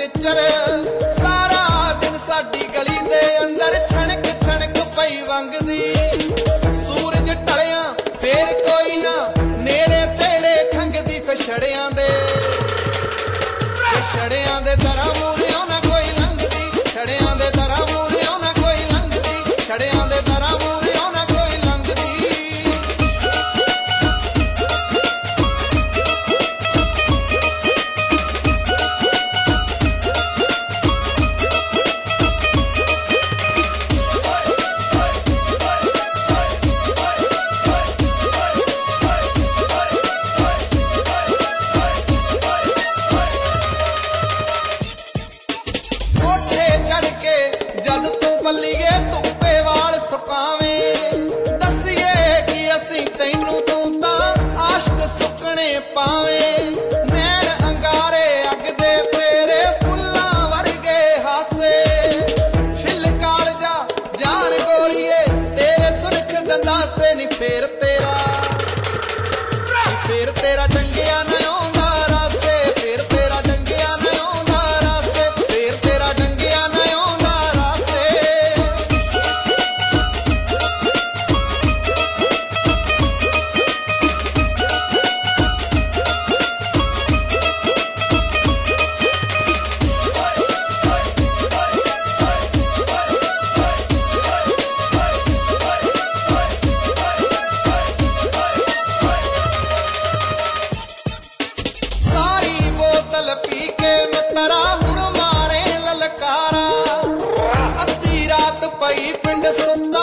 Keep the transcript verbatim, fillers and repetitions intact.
Stitcher सारा दिन साडी गली दे अंदर छणक छणक पई वंगदी सूरज टलिया फेर कोई ना नेड़े तेड़े खंगदी फिछड़ियां दे छड़ियां दे दरा मूरियों ना कोई लंघदी छड़ियां दे दरा मूरियों ना कोई लंघदी छड़ियां दे दरा मूरियों ना कोई लंघदी जद तू बल्लीए धुप्पे वाल सुकावें दसीए कि असी तैनू तू तां आशक सुकने पावें नैण अंगारे अगदे तेरे फुल्लां वर्गे हासे छिल कालजा जान गोरीए तेरे सुरख दंदासे नी फेर तेरा फेर तेरा टंगिया न आउंदा रासे फेर तेरा टंगिया न आउंदा रासे फेर तेरा टंगिया न पी के मित्रा हुण मारे ललकारा अद्धी रात पई पिंड सुत